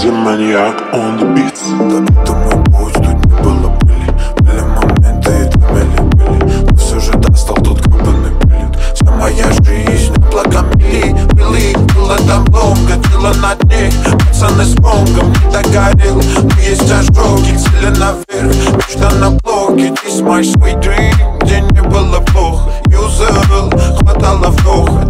DJ Maniac on the beats. Как будто мой путь тут не было пыли. Были моменты и дымели. Но все же достал тот гребаный билет. Вся моя жизнь благомили. Было там много, дело над ней. Пацаны с монгом не догорел. Но есть ожоги, цели наверх. Мечта на блоке, this my sweet dream. Где не было плохо, юзал, хватало вдоха.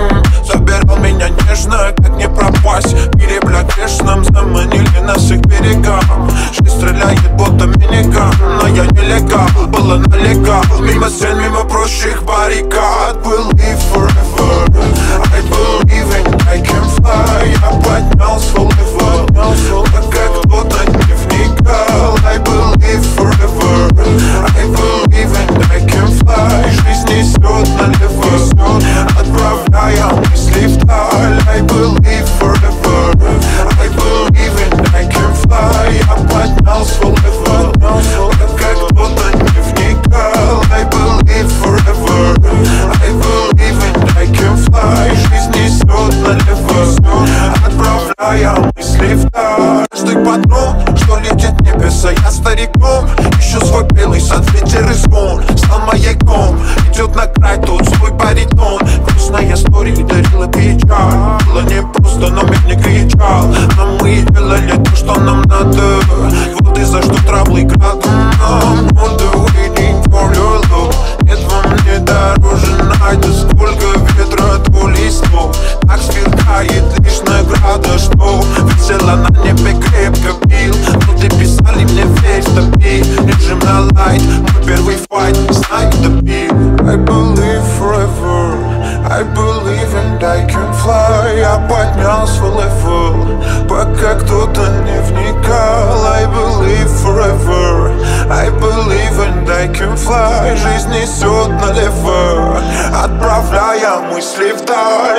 Забирал меня нежно, как не пропасть. В мире бля грешном заманили на всех берегах. Жизнь стреляет будто миниган, но я нелегал, было налегал. Мимо стен, мимо прочих баррикад. Believe forever, I believe and I can fly. Я поднялся full level, пока кто-то не вникал. I believe forever, I believe and I can fly. Жизнь несет налево, отправляя мысли вдаль. I believe forever, I believe and I can fly. Я поднялся full level, пока кто-то не вникал. I believe forever, I believe and I can fly. Жизнь несет налево, отправляя мысли вдаль. Каждый патрон, что летит небеса, я стариком. Ищу свой белый сад, ветер и звон стал маяком. Идет на край тот свой баритон. Грустная история дарила печаль. Было непросто, но мир не кричал. Но мы делали то, что нам надо. Вот и за что травлы градом. On the waiting for your love. Нет во мне дороже найда. Сколько ветра твой листов. Так сверкает лишь награда, что висела на небе, крепко бил. Но ты писали мне верь, топи. Держим на лайт, мой первый файт. Знай, топи. I believe forever, I believe and I can fly. Я поднялся в level, пока кто-то не вникал. I believe forever, I believe and I can fly. Жизнь несет налево, отправляя мысли вдаль.